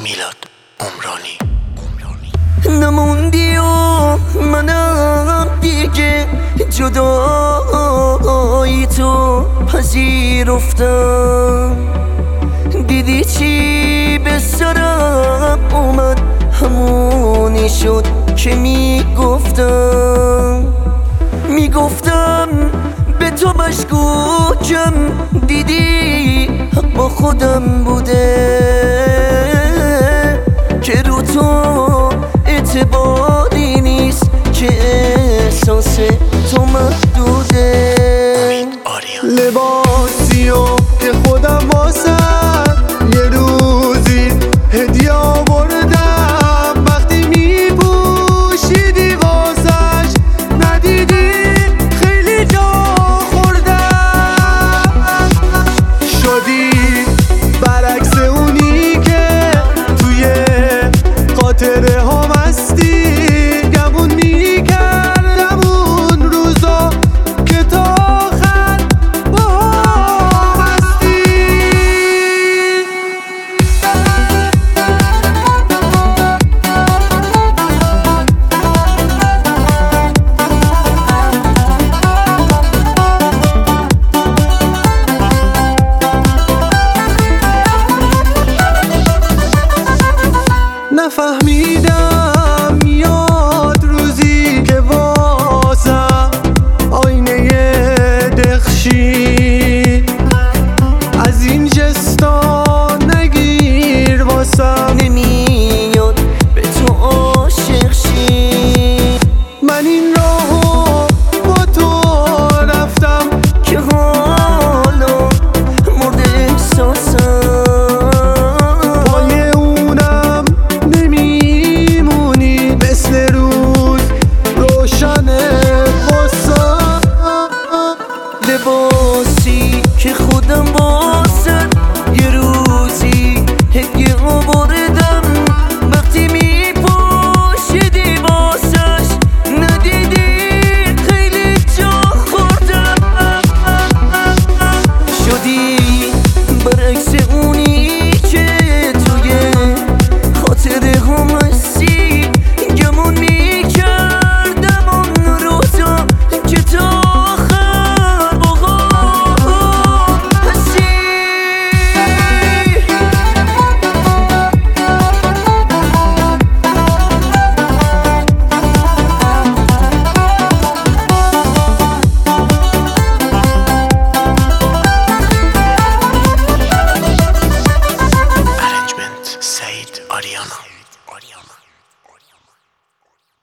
میلاد عمرانی. نموندی و منم دیگه جدایی تو پذیرفتم. دیدی چی به سرم اومد، همونی شد که میگفتم به تو مشکوکم. دیدی حق با خودم بوده که رو تو اعتباری نیست، که احساس تو محدوده. لباسی و که خودم واسم یه روزی هدیه آوردم، وقتی میپوشیدی واسش ندیدی خیلی جا خوردم. شدی برعکس اونی که توی خاطره ها مستی، گمون میکردم اون روزا که تا آخر با هم هستی. نفهمیدم میاد روزی که واسم آینه دخشی، از این جستا نگیر واسم نمیاد به تو عاشق شی. من این راهو با تو رفتم که حالا مرد احساسم. پای اونم نمیمونی، مثل روز روشنه واسم. لباسی که خودم واسه یه روزی هدیه آوردم، وقتی میپوشیدی واسش ندیدی خیلی جا خوردم. شدی برعکس اونی که توی خاطره ها هستی، گمون میکردم اون روزا که تا آخر با هم هستی. Arrangement سعید آریانا.